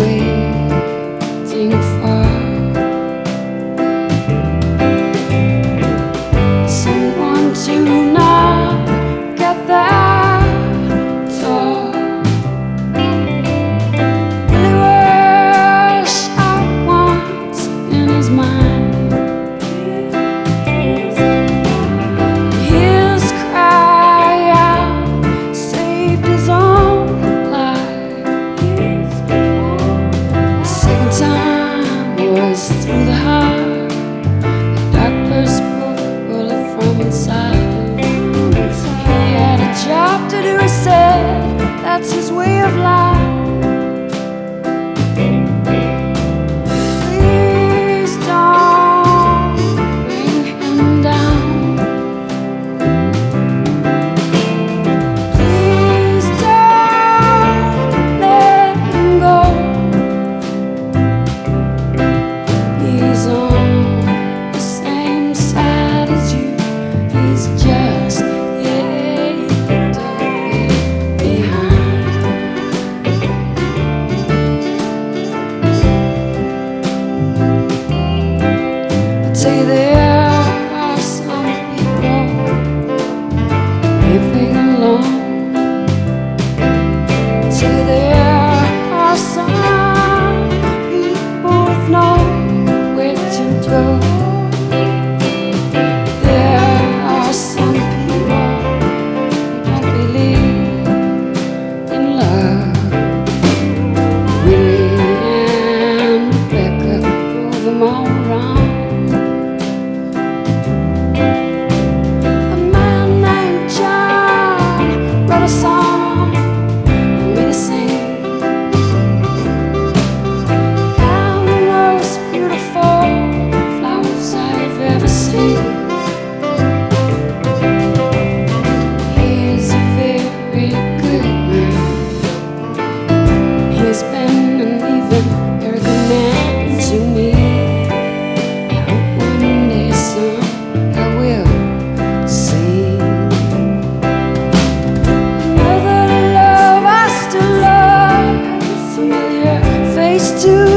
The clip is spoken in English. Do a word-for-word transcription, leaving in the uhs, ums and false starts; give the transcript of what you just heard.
waiting for someone to knock at that door. Really wish I once in his mind. His cry out saved his own life. The second time was through the heart. The doctors broke the bullet from inside. He had a job to do, he said, that's his way of life. Please don't bring him down. Please don't let him go. He's on the same side as you. He's just yet behind. I tell you, there are some people living alone. I tell you, there are some people with nowhere to go. There are some people who don't believe in love. Willie and Rebecca prove them all wrong. A man named John wrote a song for me to sing. Down the most beautiful flowers I've ever seen. He's a very good man. He's been an even very good man to me. I hope one day, son, I will see another love I still love, familiar face to